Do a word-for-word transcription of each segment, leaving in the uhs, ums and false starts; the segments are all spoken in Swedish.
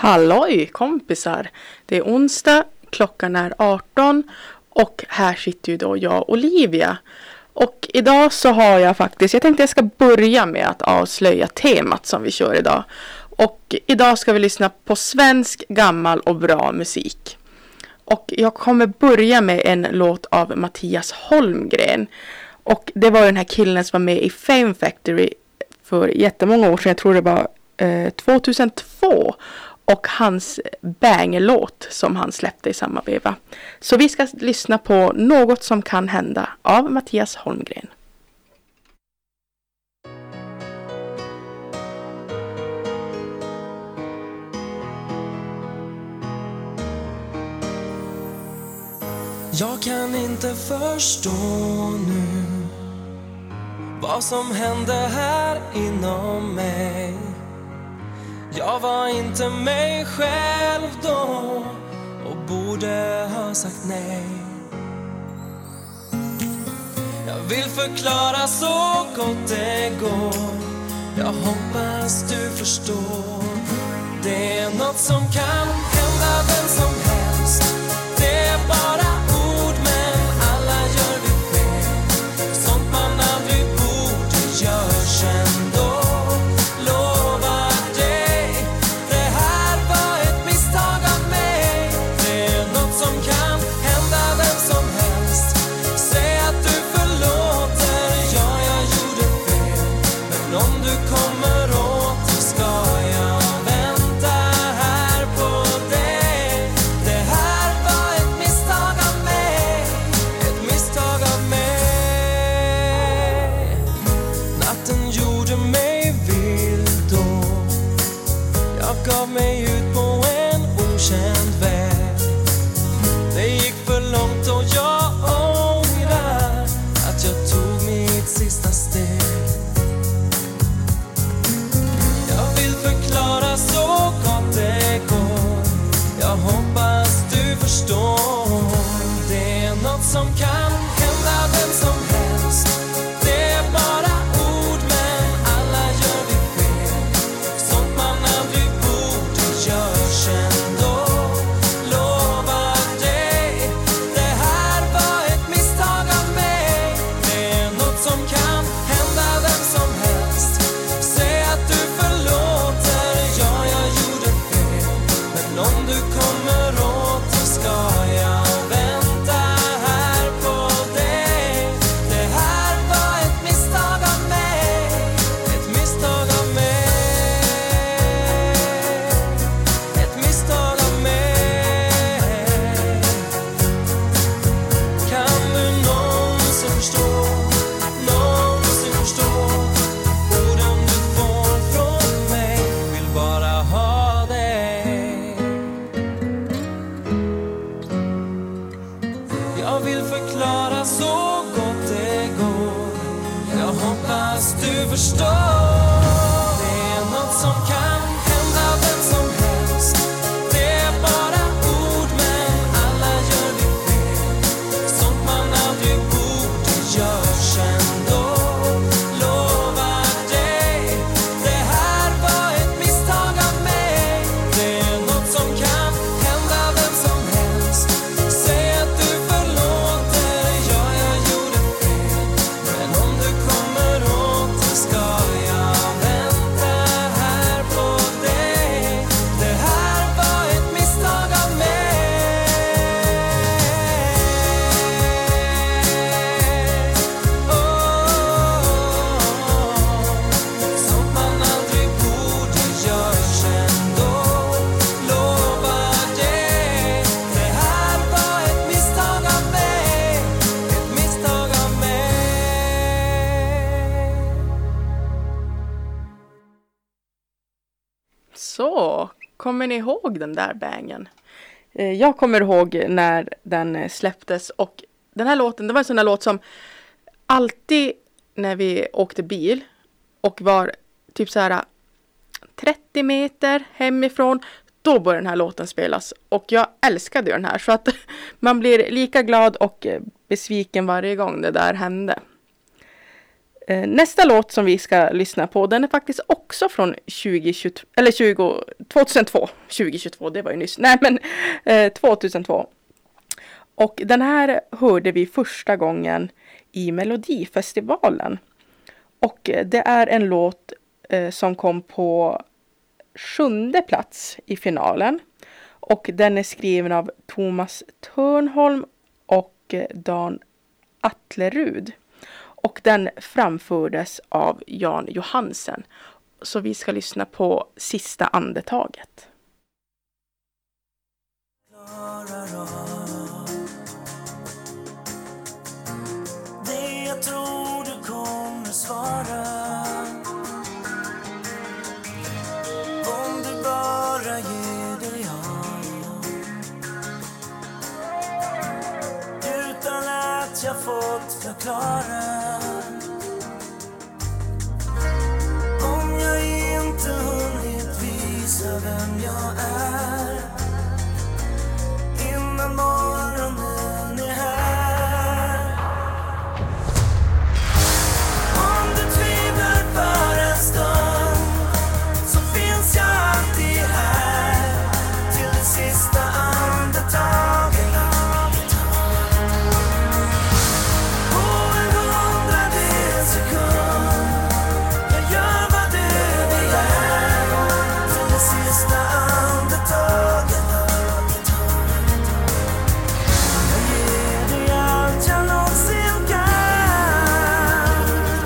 Halloj kompisar! Det är onsdag, klockan är arton och här sitter ju då jag, Olivia. Och idag så har jag faktiskt, jag tänkte jag ska börja med att avslöja temat som vi kör idag. Och idag ska vi lyssna på svensk, gammal och bra musik. Och jag kommer börja med en låt av Mattias Holmgren. Och det var den här killen som var med i Fame Factory för jättemånga år sedan. Jag tror det var eh, tjugohundratvå. Och hans bangerlåt som han släppte i samma veva. Så vi ska lyssna på Något som kan hända av Mattias Holmgren. Jag kan inte förstå nu vad som hände här inom mig. Jag var inte mig själv då och borde ha sagt nej. Jag vill förklara så gott det går. Jag hoppas du förstår. Det är något som kan hända vem som helst. Det är bara ord men alla gör vi fel. Sånt man aldrig borde görs ändå. Det är något som kan hända vem som helst. Det är bara ord men alla gör vi fel. Sånt man aldrig borde görs ändå. Lovar dig, det här var ett misstag av mig. Det är något som kan hända vem som helst. Säg att du förlåter, ja jag gjorde fel. Men om du kommer åt ska jag vänta här på dig. Det här var ett misstag av mig. Ett misstag av mig. Ett misstag av mig. Kan du någonsin förstå? Någonsin förstå? Orden du får från mig. Vill bara ha dig. Jag vill förklara så gott det går. Jag hoppas du förstår. Det är något som kan hända vem som helst. Det är bara ord men alla gör vi fel. Sånt man aldrig borde görs ändå. Lovar dig, det här var ett misstag av mig. Det är något som kan hända vem som helst. Säg att du förlåter, ja jag gjorde fel. Men om du kommer åt ska jag vänta här på dig. Det här var ett misstag av mig. Oh, sånt man aldrig borde görs ändå. Lovar dig, det här var ett misstag av mig. Ett misstag av mig. Så, kommer ni ihåg den där bangen? Eh, Jag kommer ihåg när den eh, släpptes och den här låten, det var en sån där låt som alltid när vi åkte bil och var typ så här trettio meter hemifrån, då började den här låten spelas. Och jag älskade den här så att man blir lika glad och eh, besviken varje gång det där hände. Eh, nästa låt som vi ska lyssna på, den är faktiskt också från tjugo tjugotvå, eller tjugo, tjugohundratvå. tjugo tjugotvå, det var ju nyss. Nej, men eh, tjugohundratvå. Och den här hörde vi första gången i Melodifestivalen. Och eh, det är en låt eh, som kom på sjunde plats i finalen. Och den är skriven av Thomas Törnholm och eh, Dan Atlerud. Och den framfördes av Jan Johansen. Så vi ska lyssna på Sista andetaget. Det jag tror du kommer svara, om du bara ger dig av, utan att jag fått förklara. Om jag inte hunnit visa vem jag är innan morgonen är här. Om du tvivlar för en stund, så finns jag alltid här till det sista andetaget. På en hundradels sekund, jag gör vad du begär till det sista andetaget. Jag ger dig allt jag någonsin kan.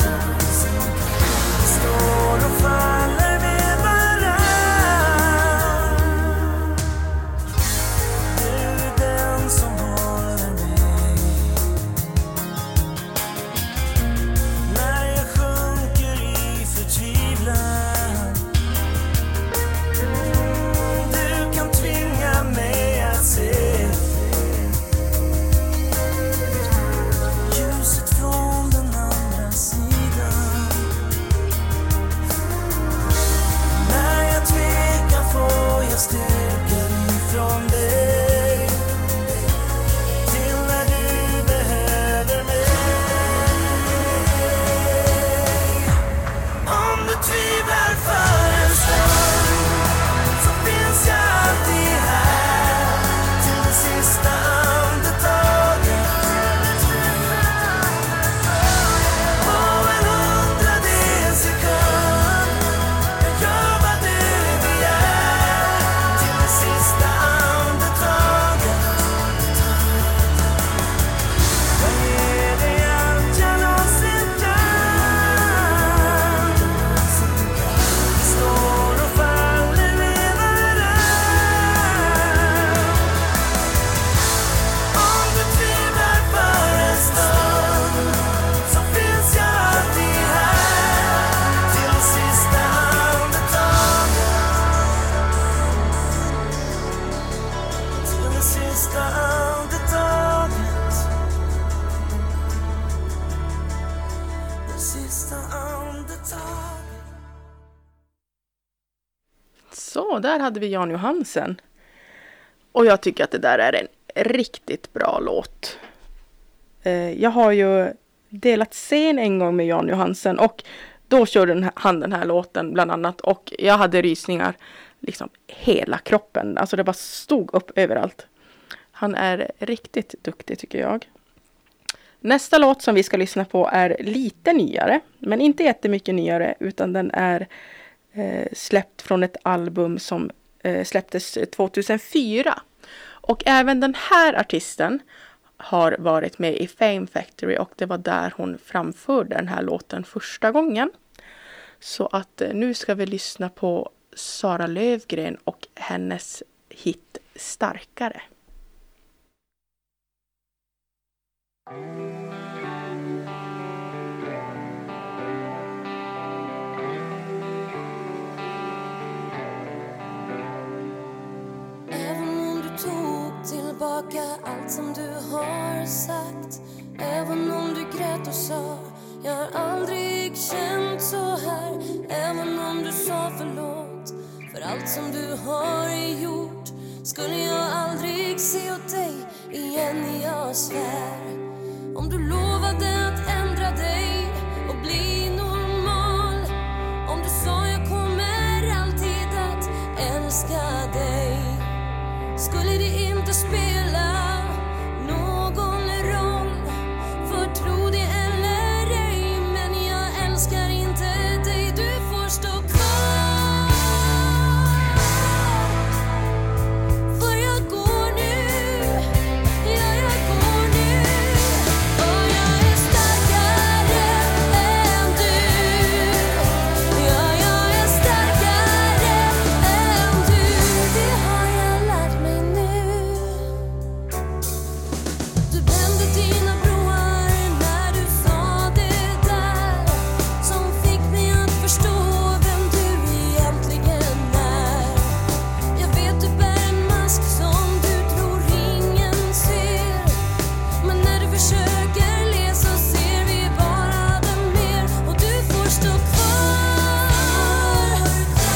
Vi står och faller med varann. Du är den som håller mig när jag sjunker i förtvivlan. Du kan tvinga mig att se ljuset från den andra sidan. När jag tvekar får jag styrka ifrån dig till när du behöver mig. Om du tvivlar för en stund, så finns jag alltid här till det sista andetaget. På en hundradels sekund, jag gör vad du begär till det sista andetaget. Jag ger dig allt jag någonsin kan. Vi står och faller med varann. Om du tvivlar för en stund, så finns jag alltid här till det sista andetaget. Till det sista andetaget. Det sista andetaget. Så, där hade vi Jan Johansen. Och jag tycker att det där är en riktigt bra låt. Eh, jag har ju delat scen en gång med Jan Johansen. Och då körde den här- han den här låten bland annat. Och jag hade rysningar liksom hela kroppen. Alltså det bara stod upp överallt. Han är riktigt duktig tycker jag. Nästa låt som vi ska lyssna på är lite nyare. Men inte jättemycket nyare. Utan den är eh, släppt från ett album som eh, släpptes tjugohundrafyra. Och även den här artisten har varit med i Fame Factory. Och det var där hon framförde den här låten första gången. Så att eh, nu ska vi lyssna på Sara Lövgren och hennes hit Starkare. Även om du tog tillbaka allt som du har sagt, även om du grät och sa jag har aldrig känt så här, även om du sa förlåt för allt som du har gjort, skulle jag aldrig se åt dig igen, jag svär. Om du lovade att ändra dig och bli älska dig. Skulle det inte spela någon roll, för tro det eller ej, men jag älskar inte dig. Du får stå kvar, för jag går nu, ja jag går nu. Och jag är starkare än du, ja jag är starkare än du. Det har jag lärt mig nu. Du brände dina broar när du sa det där, som fick mig att förstå vem du egentligen är. Jag vet du bär en mask som du tror ingen ser, men när du försöker le så ser vi bara den mer. Och du får stå kvar,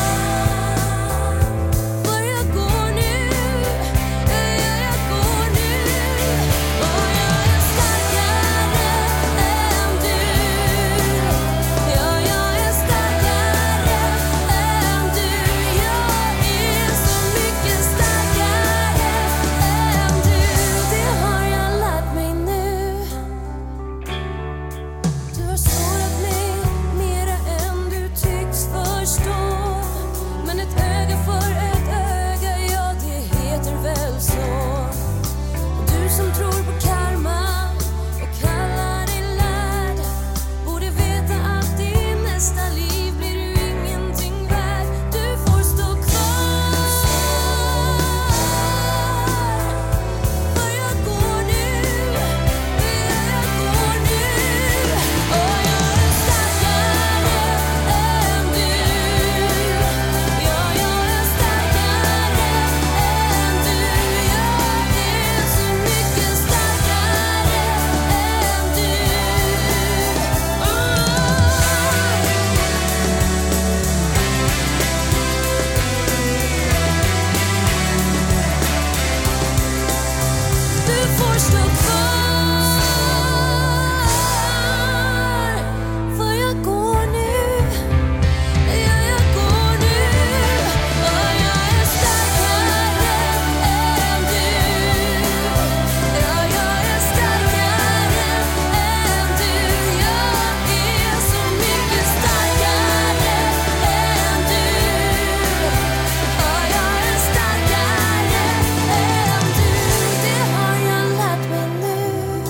för jag går nu, ja jag går nu. Och jag är starkare än du, ja jag är starkare än du. Jag är så mycket starkare än du. Det har jag lärt mig nu. Du har sårat mig mera än du tycks förstå, men ett öga för ett öga, ja det heter väl så. Och du som tror på karma och kallar dig lärd, borde veta att i nästa liv blir du ingenting värd. Du får stå kvar, för jag går nu, ja jag går nu. Och jag är starkare än du, ja jag är starkare än du. Jag är så mycket starkare än du. Du får stå kvar, för jag går nu, ja jag går nu. Och jag är starkare än du, ja jag är starkare än du. Jag är så mycket starkare än du, ja jag är starkare än du. Det har jag lärt mig nu.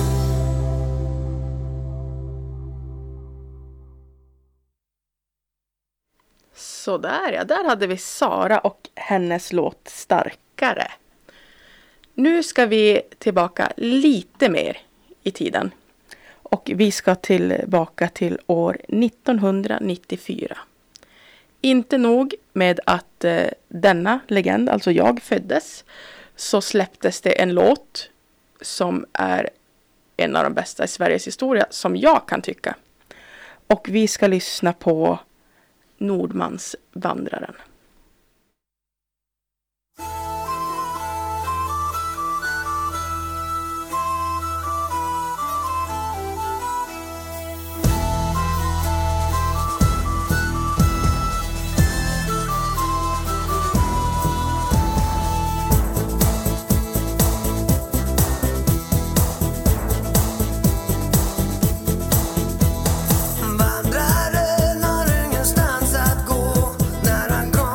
Så där ja, där hade vi Sara och hennes låt Starkare. Nu ska vi tillbaka lite mer i tiden. Och vi ska tillbaka till år nittonhundranittiofyra. Inte nog med att eh, denna legend, alltså jag, föddes, så släpptes det en låt som är en av de bästa i Sveriges historia, som jag kan tycka. Och vi ska lyssna på Nordmans Vandraren. Vandraren har ingenstans att gå när han kommer.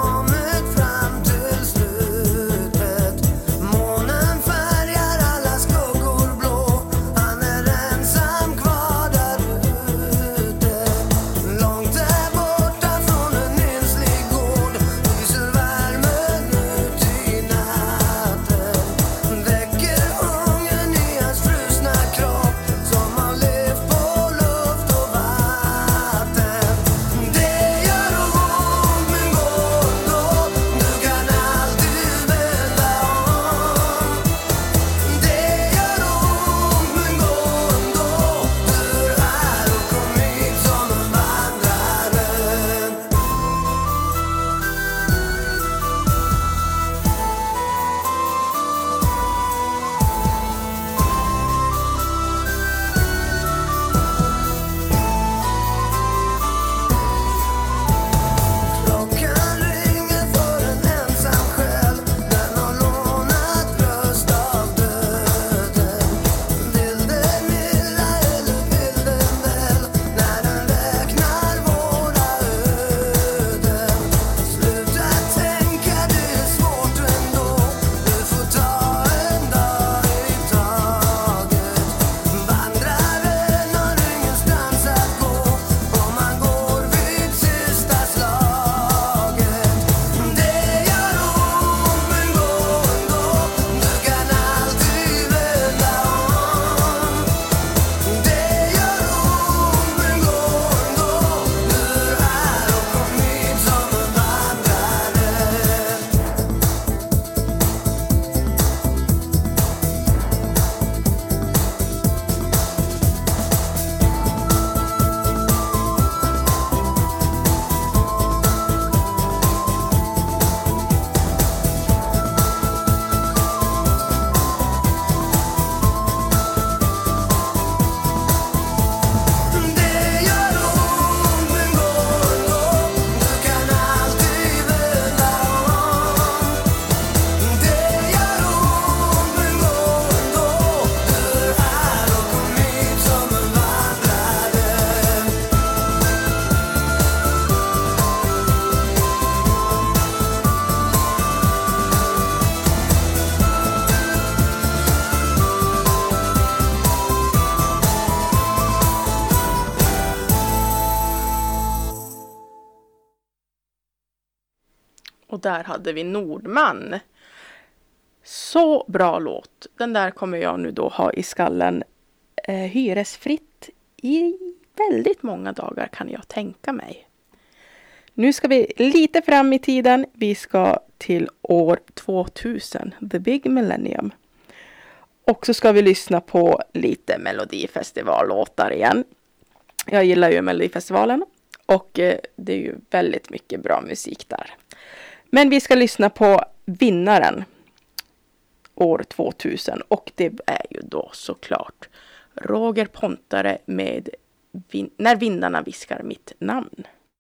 Och där hade vi Nordman. Så bra låt. Den där kommer jag nu då ha i skallen eh, hyresfritt i väldigt många dagar kan jag tänka mig. Nu ska vi lite fram i tiden. Vi ska till år tvåtusen, The Big Millennium. Och så ska vi lyssna på lite Melodifestivallåtar igen. Jag gillar ju Melodifestivalen och eh, det är ju väldigt mycket bra musik där. Men vi ska lyssna på vinnaren år tvåtusen och det är ju då såklart Roger Pontare med vin- När vindarna viskar mitt namn.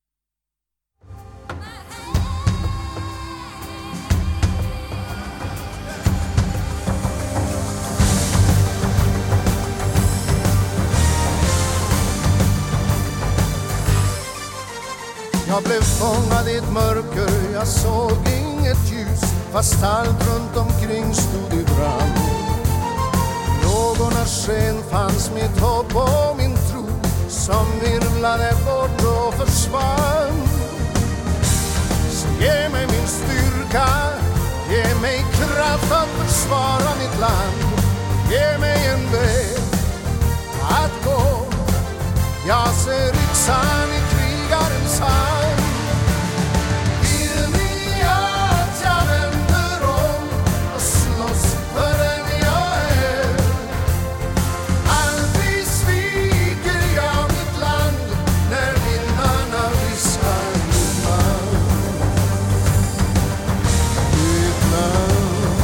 Jag blev fångad i ett mörker, jag såg inget ljus, fast allt runt omkring stod i brand. Lågornas sken fanns mitt hopp och min tro, som virvlade bort och försvann. Så ge mig min styrka, ge mig kraft att försvara mitt land. Ge mig en väg att gå, jag ser yxan i krigarens hand. Vill ni att jag vänder om och slåss för den jag är? Aldrig sviker jag mitt land när vindarna viskar mitt namn. Mitt namn.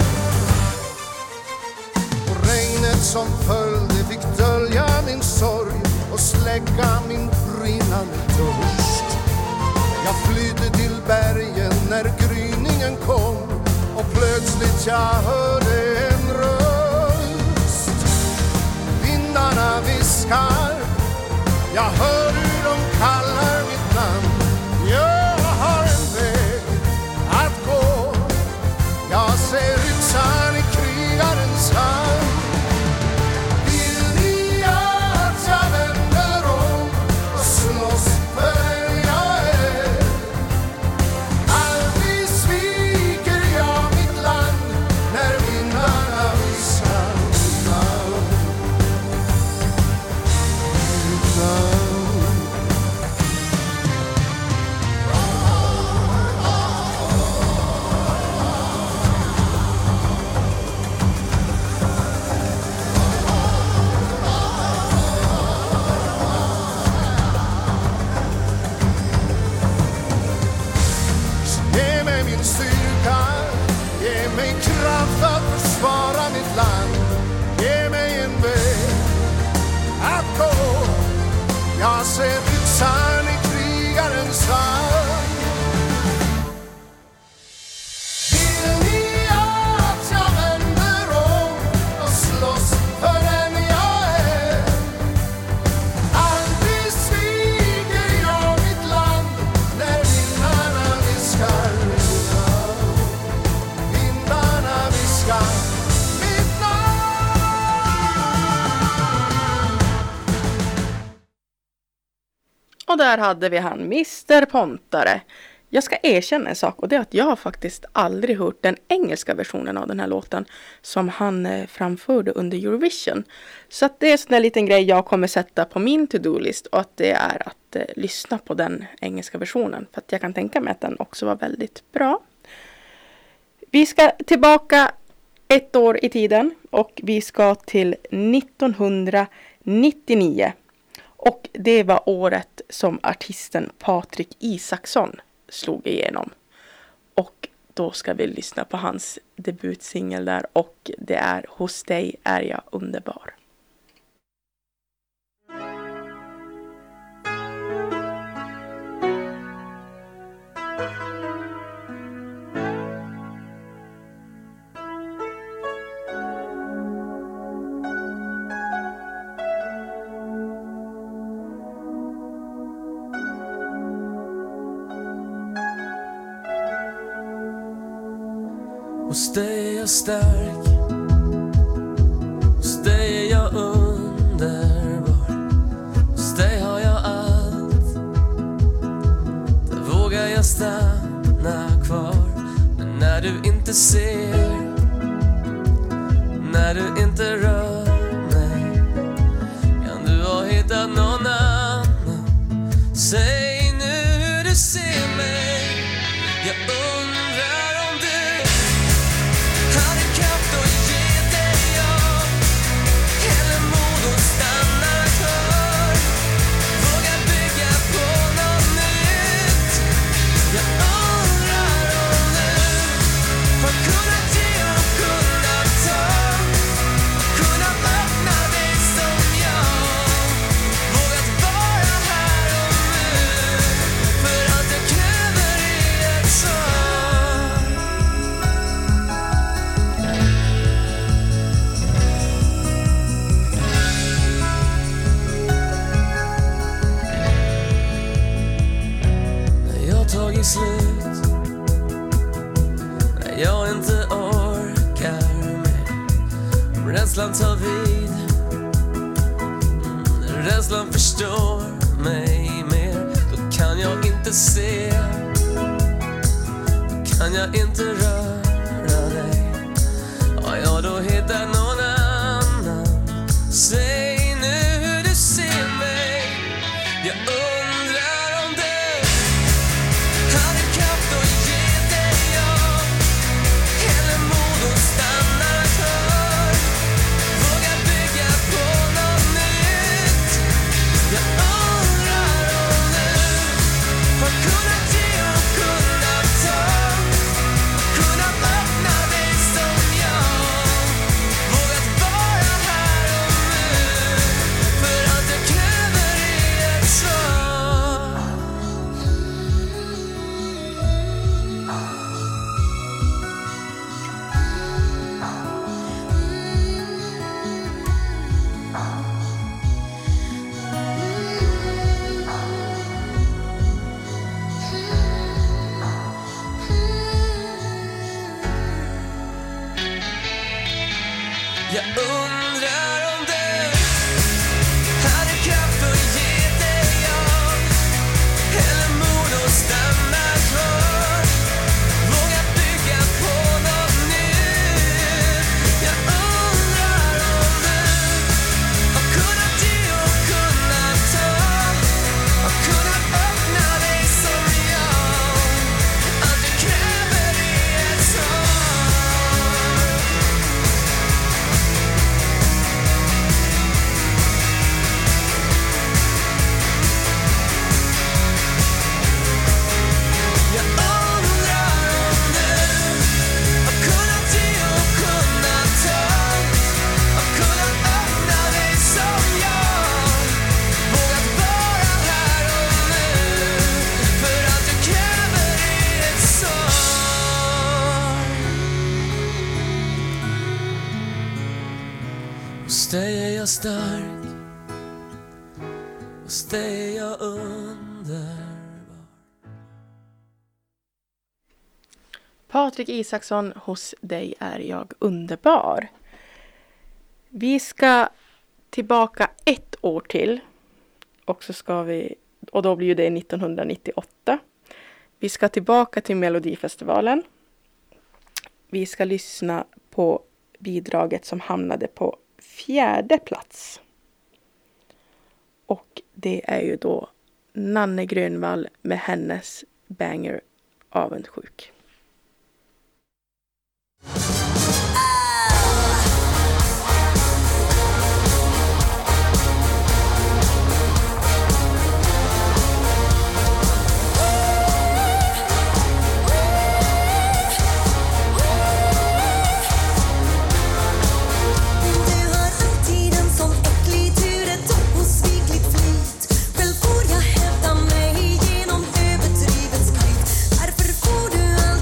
Och regnet som följde fick dölja min sorg och släcka min brinnande törst. Jag flydde till bergen när gryningen kom och plötsligt jag hörde en röst. Vindarna viskar, jag hör hur de kallar mitt namn. Jag har en väg att gå, jag ser yxan i krigarens hand. Försvara mitt land, ge mig en väg att gå, jag ser yxan i krigarens hand. Vill ni att jag vänder om och slåss för den jag är? Aldrig sviker jag mitt land när vindarna viskar mitt namn. Vindarna viskar. Och där hade vi han, mister Pontare. Jag ska erkänna en sak och det är att jag har faktiskt aldrig hört den engelska versionen av den här låten som han framförde under Eurovision. Så att det är en sån där liten grej jag kommer sätta på min to-do-list och att det är att eh, lyssna på den engelska versionen. För att jag kan tänka mig att den också var väldigt bra. Vi ska tillbaka ett år i tiden och vi ska till nittonhundranittionio. Och det var året som artisten Patrik Isaksson slog igenom. Och då ska vi lyssna på hans debutsingel där och det är Hos dig är jag underbar. Hos dig är jag stark, hos dig är jag underbar, hos dig har jag allt, där vågar jag stanna kvar. du inte ser, när du inte rör mig. Kan du ha hittat någon annan? Säg nu hur du ser mig. Jag undrar om du hade kraft att ge dig jag, eller mod att stanna kvar. Våga bygga på något nytt. Jag undrar om du har kunnat ge och kunnat ta, kunnat öppna dig som jag, vågat vara här och nu, för allt jag kräver är ett svar. När jag tagit slut, när jag inte orkar mer, om rädslan tar vid, mm, när rädslan förstår mig mer, då kan jag inte se, då kan jag inte röra dig. Ja, ja, då hittar någon annan. Säg nu hur du ser mig. Jag undrar om du hade kraft att ge dig jag, eller mod att stanna kvar. Våga bygga på något nytt. Jag undrar om du har kunnat ge och kunnat ta, kunnat öppna dig som jag, vågat vara här och nu, för allt jag kräver är ett svar. Jag undrar om du hade kraft att ge dig jag, eller mod att stanna kvar. Våga bygga på något nytt. Jag undrar om du har kunnat ge och kunnat ta, har kunnat öppna dig som jag. Allt jag kräver är ett svar. Jag undrar om du har kunnat ge och kunnat ta, har kunnat öppna dig som jag, vågat vara här och nu, för allt jag kräver är ett svar. Hos dig är jag stark, hos dig är jag underbar. Patrik Isaksson, hos dig är jag underbar. Vi ska tillbaka ett år till. Och så ska vi, och då blir det nittonhundranittioåtta. Vi ska tillbaka till Melodifestivalen. Vi ska lyssna på bidraget som hamnade på fjärde plats. Och det är ju då Nanne Grönvall med hennes banger Avundsjuk. Du har alltid en sån äcklig tur, ett osvikligt flyt. Själv får jag hävda mig genom överdrivet skryt. Varför får du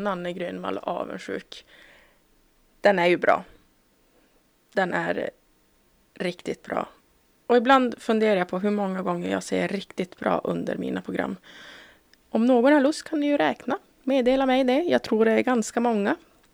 Nanne Grönvall avundsjuk. Den är ju bra. Den är riktigt bra. Och ibland funderar jag på hur många gånger jag säger riktigt bra under mina program. Om någon har lust kan ni ju räkna. Meddela mig det. Jag tror det är ganska många.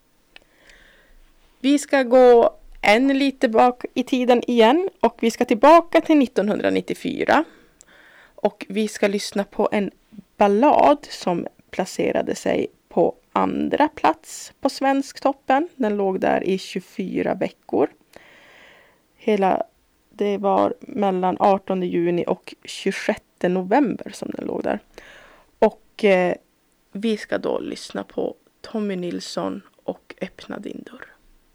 Vi ska gå en lite bak i tiden igen. Och vi ska tillbaka till nittonhundranittiofyra. Och vi ska lyssna på en ballad som placerade sig på andra plats på Svensktoppen. Den låg där i tjugofyra veckor. Hela, det var mellan artonde juni och tjugosjätte november som den låg där. Och eh, vi ska då lyssna på Tommy Nilsson och Öppna din dörr.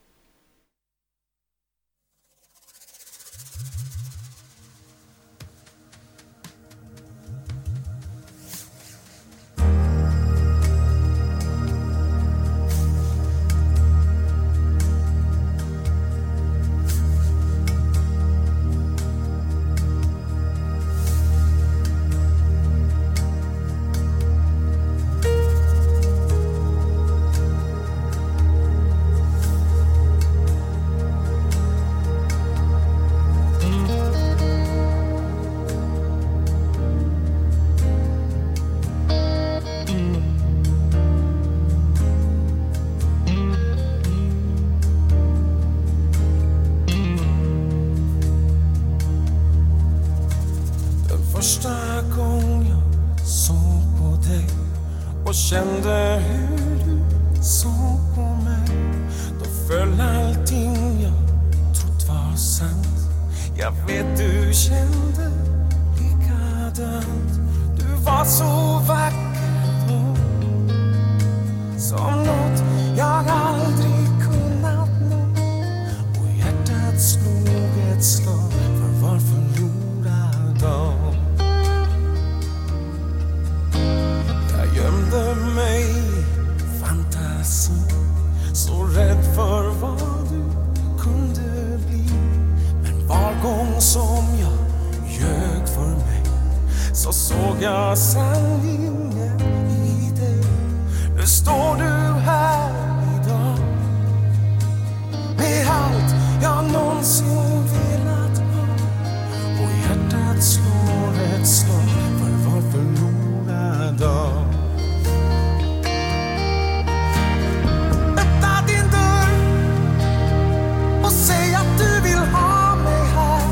Första gången jag såg på dig och kände hur du såg på mig, då föll allting jag trott var sant. Jag vet du kände likadant. Du var så vacker då, som något jag aldrig kunnat nå. Och hjärtat slog ett slag för var förlorad dag. Gömde mig i fantasi, så rädd för vad du kunde bli. Men var gång som jag ljög för mig, så såg jag sanningen i dig. Nu står du här idag, med allt jag någonsin velat ha. Och hjärtat slår ett slag för var förlorad dag. Säg att du vill ha mig här.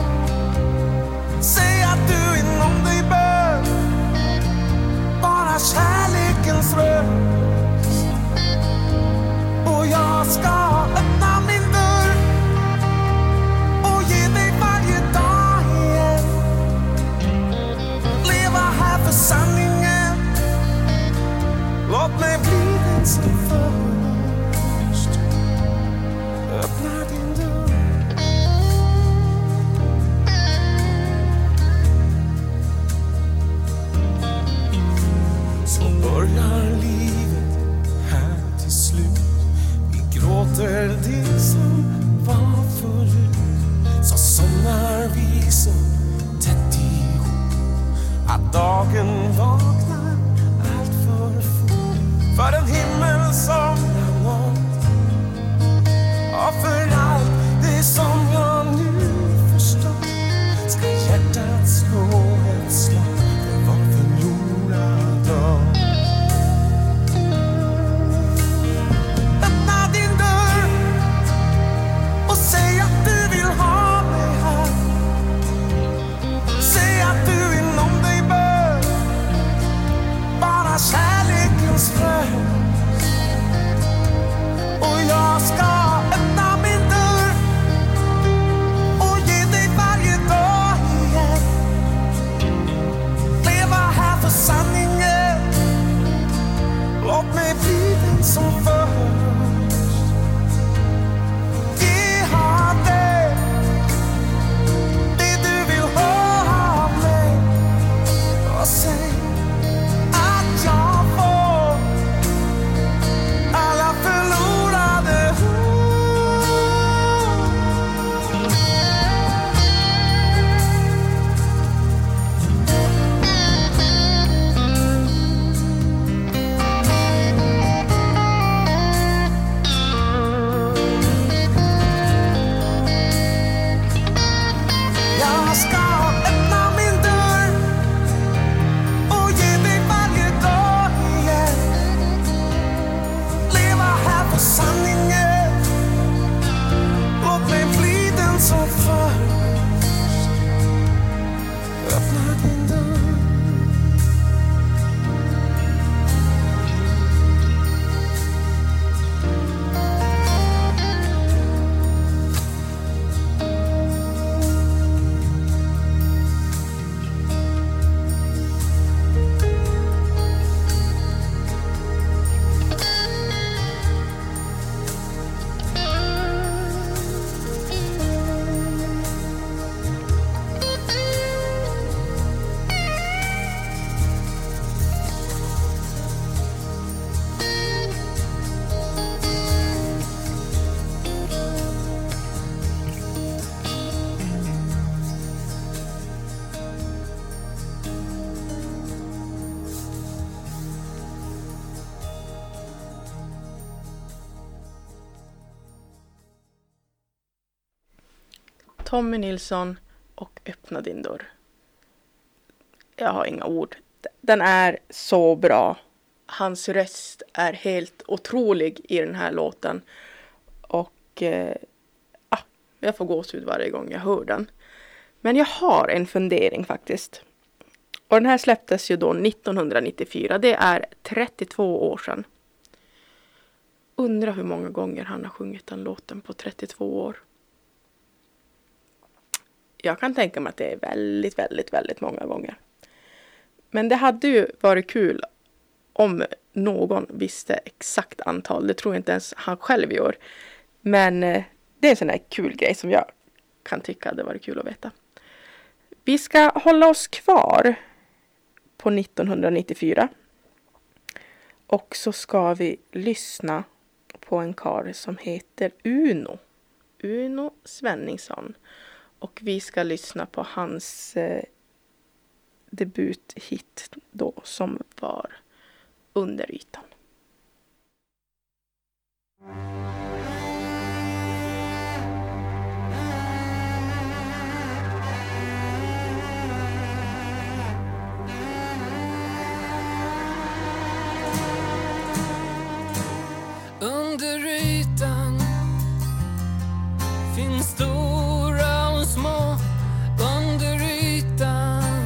Säg att du inom dig bör vara kärlekens röst. Och jag ska öppna min dörr och ge dig varje dag igen. Leva här för sanningen. Låt mig bli den som först. Öppna din dörr. Så börjar livet här till slut. Vi gråter det som var förut. Så somnar vi så tätt ihop att dagen vaknar allt för fort. För en himmel som jag nått, och för allt det som jag nu förstår, ska hjärtat slå ett slag för var förlorad dag. Öppna din dörr och säg att du vill ha mig här. Tommy Nilsson och Öppna din dörr. Jag har inga ord. Den är så bra. Hans röst är helt otrolig i den här låten. Och eh, ah, jag får gåshud varje gång jag hör den. Men jag har en fundering faktiskt. Och den här släpptes ju då nittonhundranittiofyra. Det är trettiotvå år sedan. Undrar hur många gånger han har sjungit den låten på trettiotvå år. Jag kan tänka mig att det är väldigt, väldigt, väldigt många gånger. Men det hade ju varit kul om någon visste exakt antal. Det tror jag inte ens han själv gör. Men eh, det är en sån här kul grej som jag kan tycka hade varit kul att veta. Vi ska hålla oss kvar på nittonhundranittiofyra. Och så ska vi lyssna på en karl som heter Uno. Uno Svenningsson. Och vi ska lyssna på hans eh, debuthit då som var Under ytan. Under ytan finns stora och små. Under ytan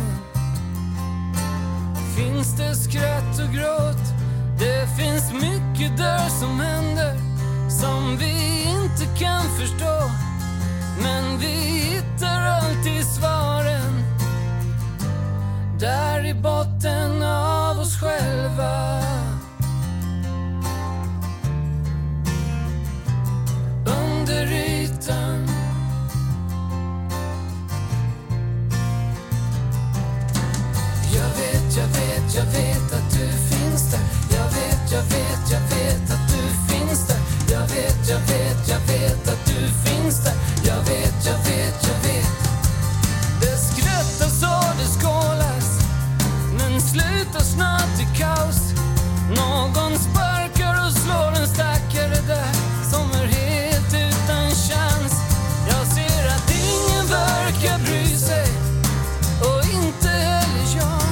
finns det skratt och gråt. Det finns mycket där som händer som vi inte kan förstå. Men vi hittar alltid svaren där i botten av oss själva. Under ytan. Jag vet, jag vet, jag vet att du finns där. Jag vet, jag vet, jag vet att du finns där. Jag vet, jag vet, jag vet att du finns där. Jag vet, jag vet, jag vet. Det skrattas och det skålas, men slutar snart i kaos. Någon sparkar och slår en stackare där som är helt utan chans. Jag ser att ingen verkar bry sig, och inte heller jag.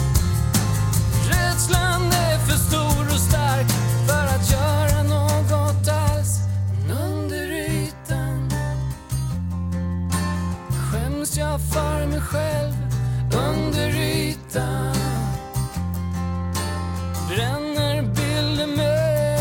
Rädslan är för stor och stark för att göra något alls. Men under ytan skäms jag för mig själv. Under ytan bränner bilden mig.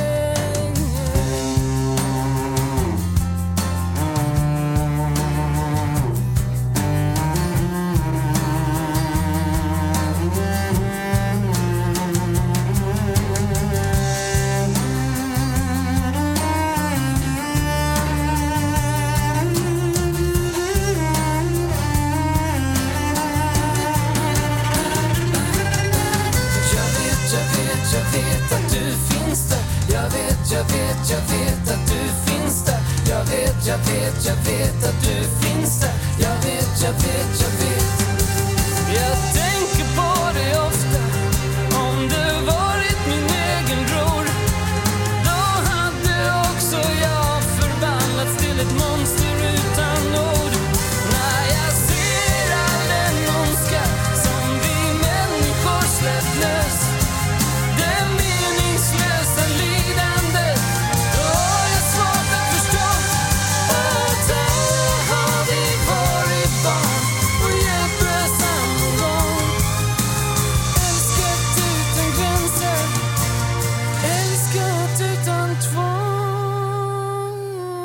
Jag vet, jag vet att du finns där. Jag vet, jag vet, jag vet att du finns där. Jag vet, jag vet, jag vet. Jag tänker på dig ofta. Om du varit min egen bror, då hade också jag förvandlats till ett monster utan ord. När jag ser all den ondska som vi människor släppt lös, det meningslösa lidande, då har jag svårt att förstå att där har vi varit barn och hjälplösa någon gång. Älskat utan gränser, älskat utan tvång.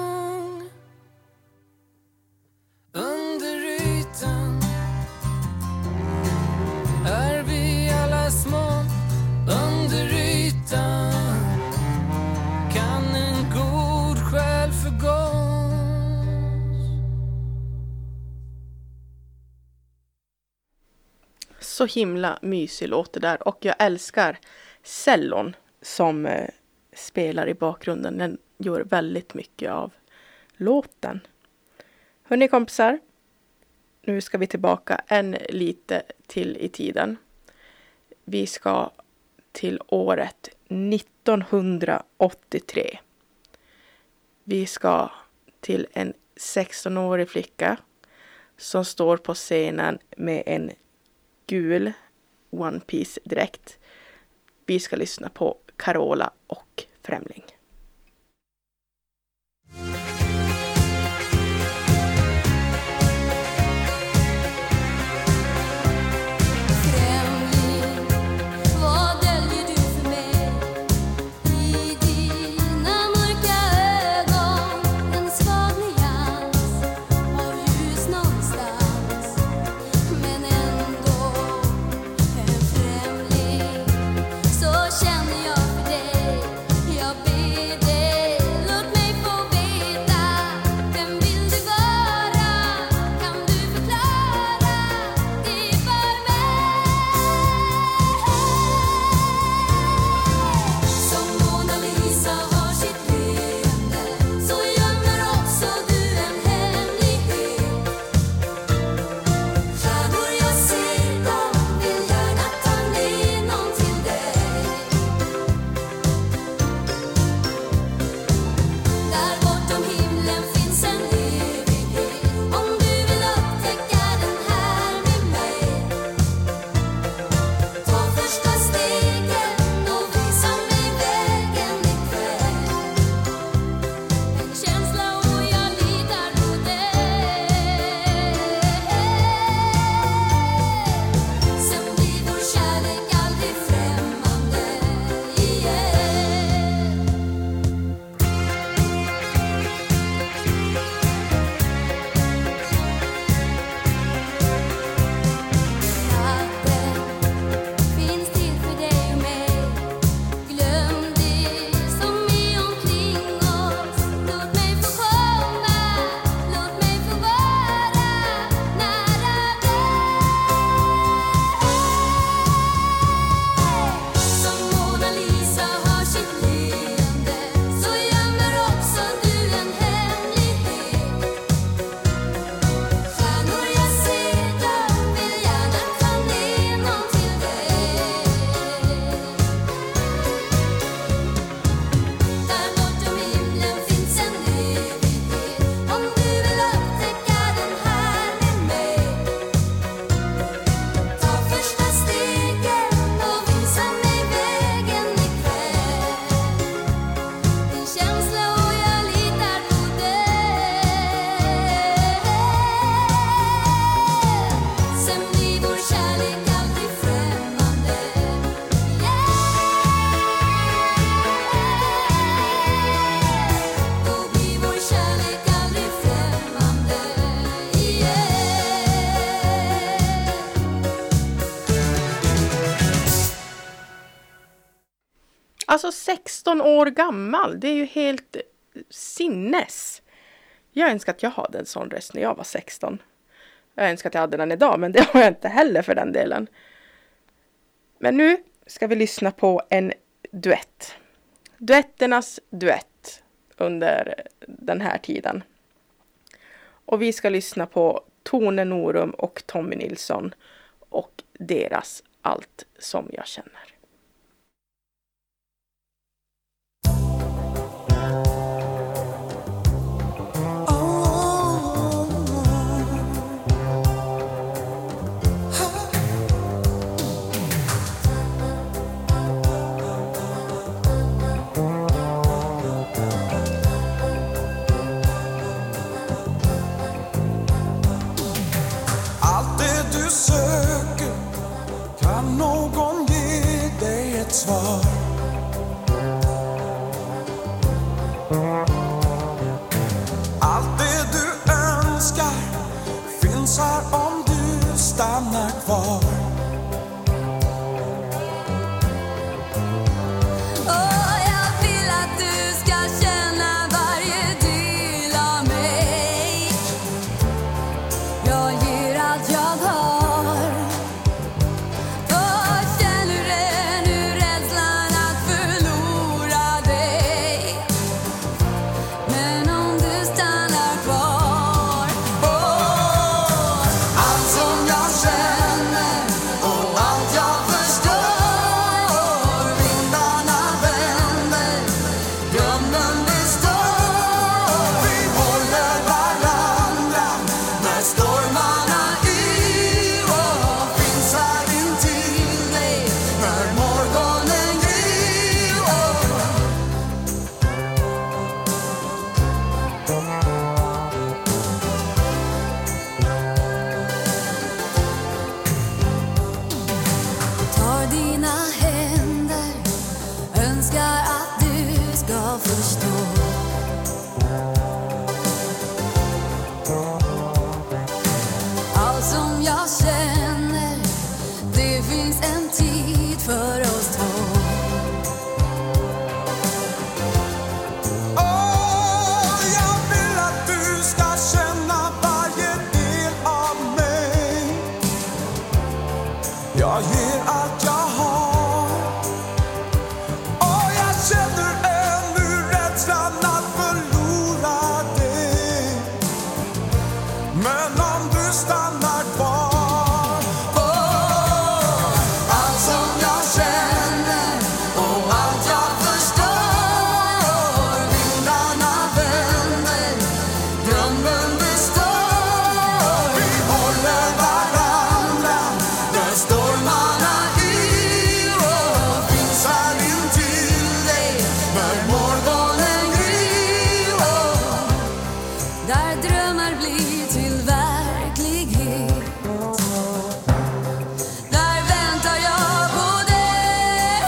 Under ytan är vi alla små. Under ytan kan en god själ förgås. Så himla mysig låt det där. Och jag älskar cellon som eh, spelar i bakgrunden. Den gör väldigt mycket av låten. Hörrni kompisar, nu ska vi tillbaka en lite till i tiden. Vi ska till året nittonhundraåttiotre. Vi ska till en sextonårig flicka som står på scenen med en gul One Piece dräkt. Vi ska lyssna på Carola och Främling. Känner jag för dig, jag ber dig, låt mig få Alltså sexton år gammal, det är ju helt sinnes. Jag önskar att jag hade en sån röst när jag var sexton. Jag önskar att jag hade den idag, men det har jag inte heller för den delen. Men nu ska vi lyssna på en duett. Duetternas duett under den här tiden. Och vi ska lyssna på Tone Norum och Tommy Nilsson och deras Allt som jag känner. Söker, kan någon ge dig ett svar? Allt det du önskar finns här om du stannar kvar. Oh, jag vill att du ska känna varje del av mig. Jag ger allt jag har. Allt som jag känner Jag ger allt jag har. Och jag känner ännu rädslan att förlora dig. Men om du stannar kvar, oh, allt som jag känner och allt jag förstår, vindarna vänder, drömmen består. Vi håller varandra när stormarna yr och finns här intill dig när morgonen gryr. Där drömmar blir till verklighet. Där väntar jag på dig.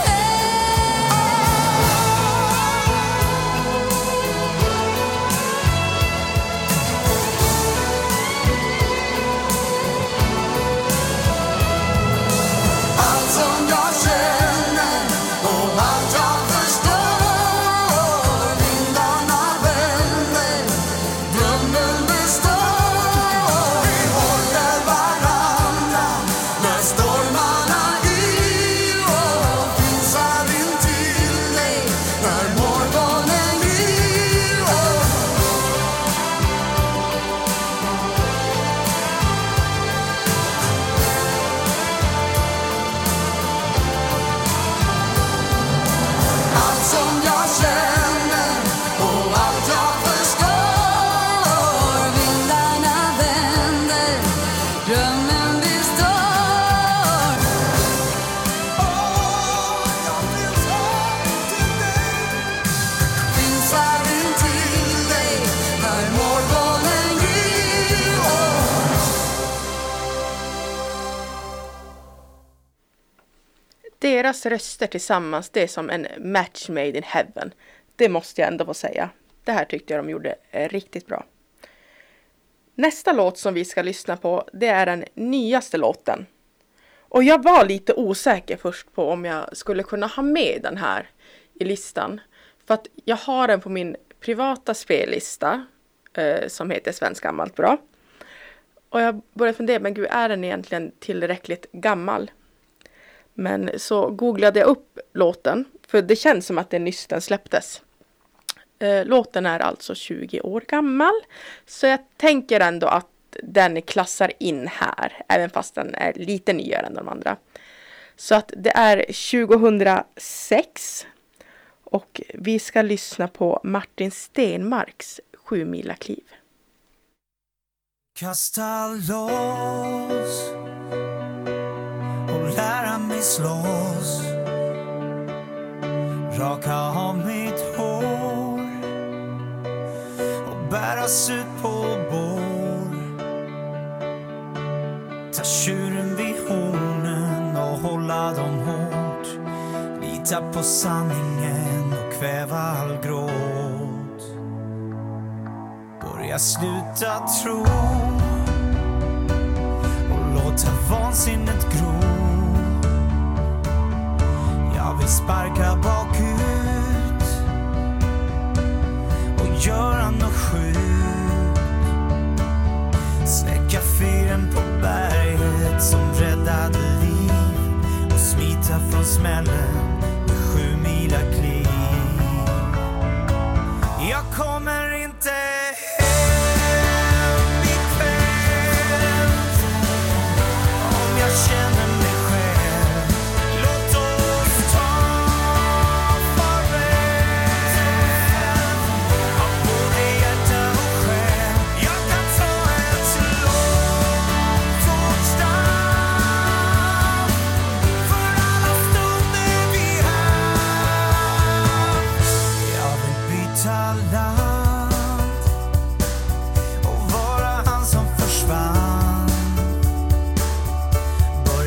Allt som jag känner och allt jag förstår, vindarna vänder, drömmen består. Vi håller varandra när stormarna yr och finns här intill dig när morgonen gryr. Allt som jag känner och allt jag förstår, Vindarna vänder, drömmen består. åh, jag finns här till dig. Finns här intill dig när morgonen gryr. Deras röster tillsammans, det är som en match made in heaven. Det måste jag ändå få säga. Det här tyckte jag de gjorde eh, riktigt bra. Nästa låt som vi ska lyssna på, det är den nyaste låten. Och jag var lite osäker först på om jag skulle kunna ha med den här i listan. För att jag har den på min privata spellista eh, som heter Svensk gammalt bra. Och jag började fundera, men gud, är den egentligen tillräckligt gammal? Men så googlade jag upp låten, för det känns som att det nyss den släpptes. Eh, låten är alltså tjugo år gammal, så jag tänker ändå att den klassar in här, även fast den är lite nyare än de andra. Så att det är tjugohundrasex och vi ska lyssna på Martin Stenmarks Sju mila kliv. Kasta loss och lära mig slåss. Raka av mitt hår och bäras ut på bår. Ta tjuren vid hornen och hålla dem hårt. Lita på sanningen och kväva all gråt. Börja sluta tro och låta vansinnet gro. Jag vill sparka bakut och göra något sjukt. Släcka fyren på berget som räddade liv och smita från smällen med sju mila kliv. Jag kommer inte hem ikväll om jag känner mig själv. Låt oss ta farväl av både hjärta och själ. Jag kan ta ett långt tågstav för alla stunder vi haft. Jag vill byta land och vara han som försvann.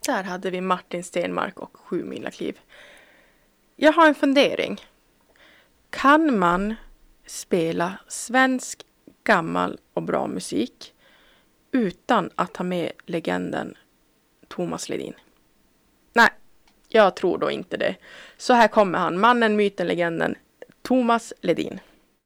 Där hade vi Martin Stenmark och Sju mila kliv. Jag har en fundering. Kan man spela svensk, gammal och bra musik utan att ha med legenden Thomas Ledin? Nej, jag tror då inte det. Så här kommer han, mannen, myten, legenden Thomas Ledin.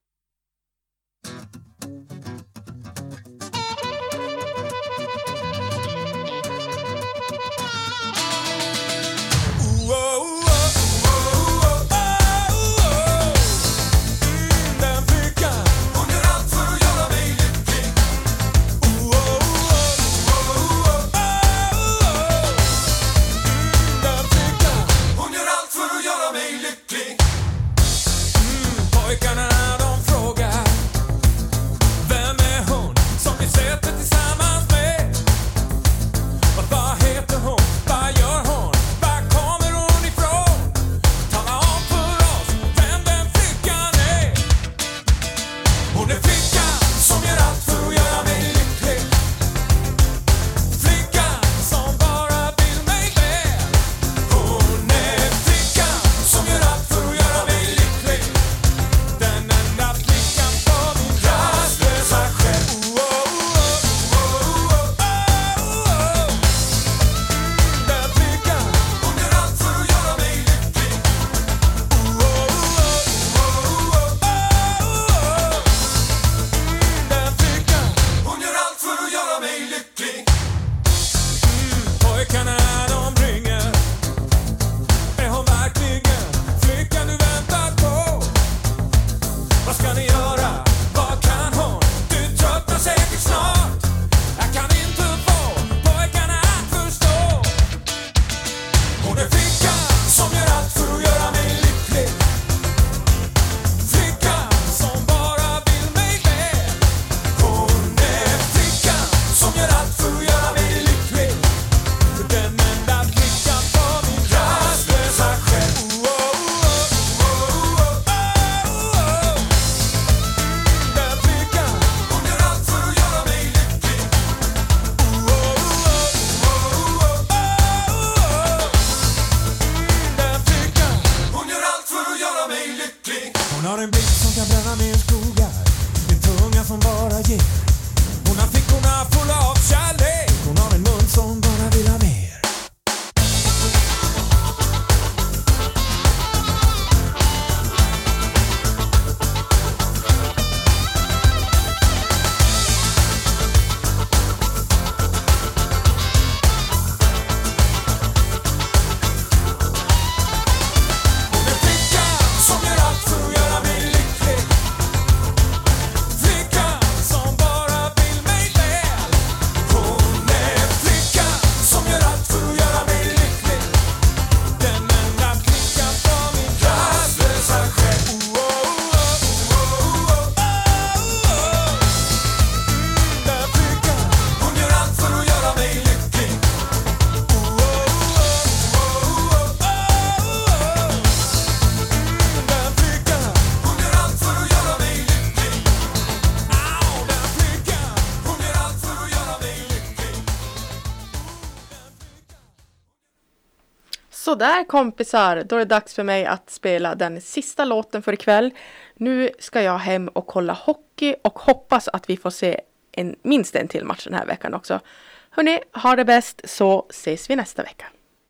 Så där kompisar, då är det dags för mig att spela den sista låten för ikväll. Nu ska jag hem och kolla hockey och hoppas att vi får se en, minst en till match den här veckan också. Hörrni, ha det bäst så ses vi nästa vecka.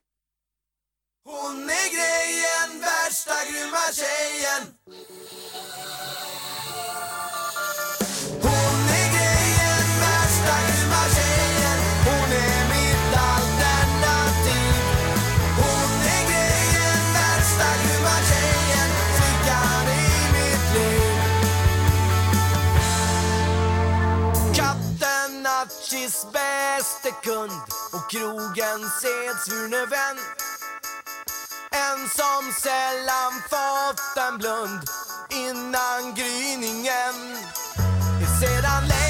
Hon är grejen, värsta grymma tjejen. Hon är grejen, värsta grymma tjejen. Hon är mitt alternativ. Hon är grejen, värsta grymma tjejen. Flickan i mitt liv. Katten Natchis bäste kund och krogens edsvurne vän. En som sällan fått en blund innan gryningen. Sedan länge